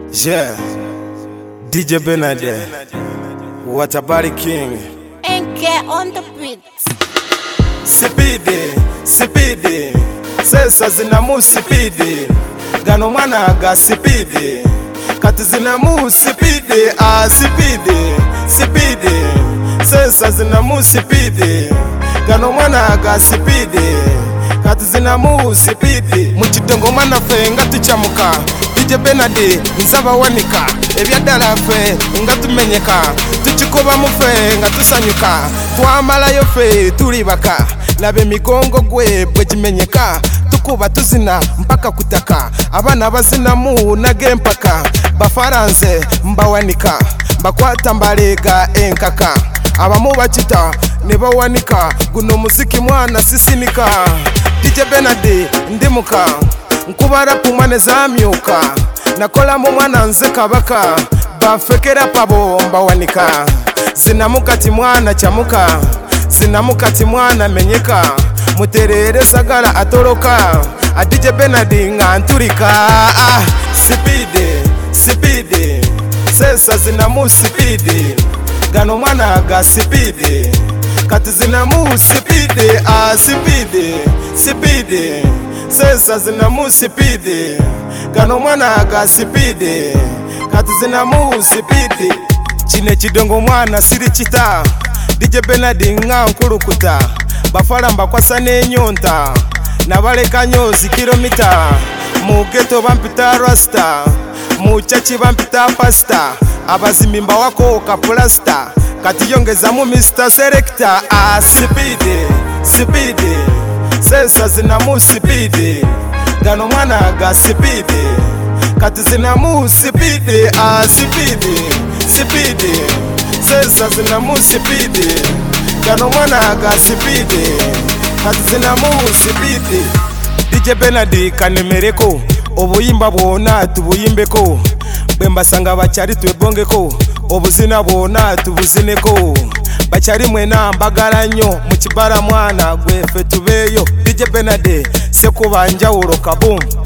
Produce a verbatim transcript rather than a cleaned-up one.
Yeah, D J Benade, what about the king? And get on the beat. Sipidi, sipidi, sesa zinamu sipidi, gano mwana ga sipidi, kati zinamu sipidi, ah sipidi, sipidi, sesa zinamu sipidi, gano mwana ga sipidi, kati zinamu sipidi, muchitongo mana fe nga tuchamuka. D J Benade nzaba wanika ebyadala fe nga tumenyeka tuchikoba mufe nga tusanyuka twamalayo fe tulibaka labe migongo gwe bwe kimenyeka tukuba tuzina mpaka kutaka abana bazina mu nage mpaka bafaranse mbawanika bakwata mbalega enkaka abamu bachita ne bawanika guno muziki mwana sisinika. D J Benade ndimuka nkubara pumane zamyuka nakola mu mwana nze kabaka bafekera pabo mbawanika zinamukati mwana chamuka zinamukati mwana menyeka muterere sagala atoroka a D J Benade nganturika ah, sipidi sipidi sesa zinamu sipidi gano mwana ga sipidi kati zinamu sipidi ah sipidi sipidi sesa zinamu sipidi gano mwana ga sipidi kati zinamu sipidi chine chidongo mwana siri chita D J Benade nga nkurukuta bafala mbakwasa n'enyonta nabaleka nyozi kilomita mu ghetto bampita rasta mu chachi bampita pasta abazimbi mbawako kaplasta kati yongeza mu Mister Selector ah sipidi sipidi sesa zinamu sipidi gano mwana ga sipidi kati zinamu sipidi ah sipidi sipidi sesa zinamu sipidi gano mwana ga sipidi kati zinamu sipidi. D J Benade kanemereko obuyimba bwona tubuyimbeko bwembasanga bachari twebongeko obuzina bwona tubuzineko bachari mwena mbagala nnyo mukibara mwana gwefe tubeyo. D J Benade sekubanja uroka boom